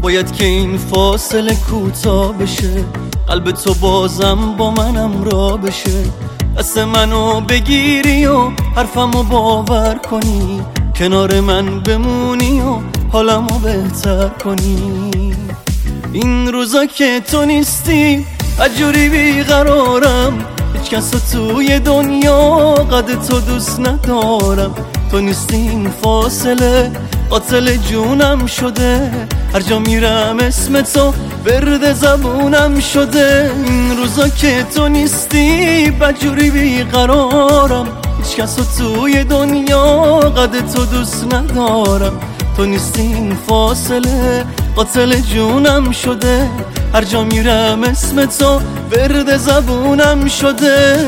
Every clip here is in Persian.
باید که این فاصله کوتاه بشه، قلب تو بازم با منم را بشه. دست منو بگیری و حرفمو باور کنی، کنار من بمونی و حالمو بهتر کنی. این روزا که تو نیستی عجوری بیقرارم، هیچ کس توی دنیا قد تو دوست ندارم. تو نیستی این فاصله قاتل جونم شده، هر جا میرم اسم تو ورد زبونم شده. این روزا که تو نیستی بدجوری بیقرارم، هیچ کس توی دنیا قد تو دوست ندارم. تو نیستی این فاصله قاتل جونم شده، هر جا میرم اسم تو ورد زبونم شده.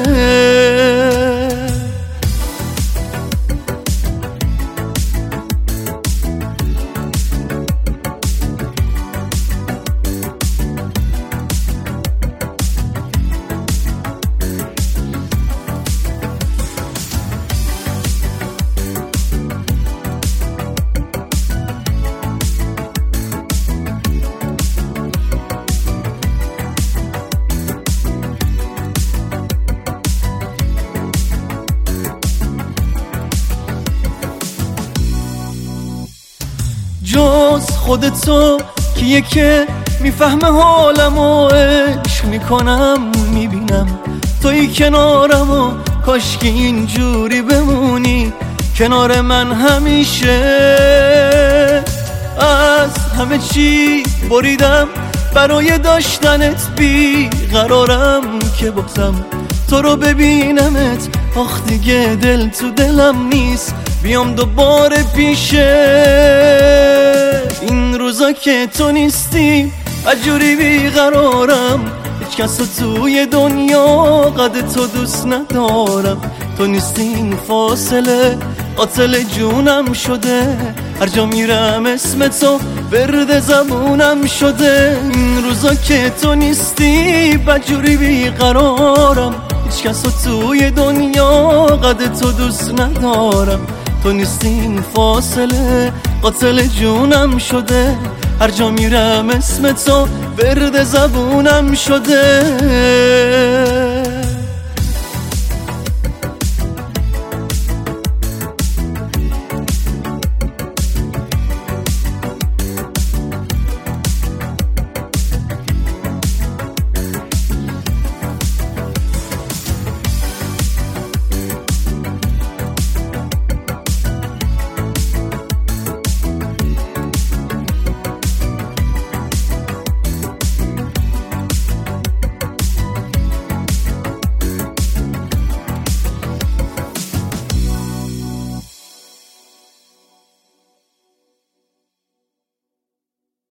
جز خودتو کیه که میفهمه حالمو، عشق میکنم میبینم توی کنارم و کاشکی اینجوری بمونی کنار من همیشه. از همه چی بریدم برای داشتنت، بی قرارم که بازم تو رو ببینمت. آخ دیگه دل تو دلم نیست بیام دوباره پیشه. این روزا که تو نیستی عجوری بیقرارم، هیچ کس توی دنیا قد تو دوست ندارم. تو نیستی این فاصله قاتل جونم شده، هر جا میرم اسم تو ورد زبونم شده. این روزا که تو نیستی بدجوری بیقرارم، هیچ کس توی دنیا قد تو دوست ندارم. تو نیستی این فاصله قاتل جونم شده، هر جا میرم اسم تو ورد زبونم شده.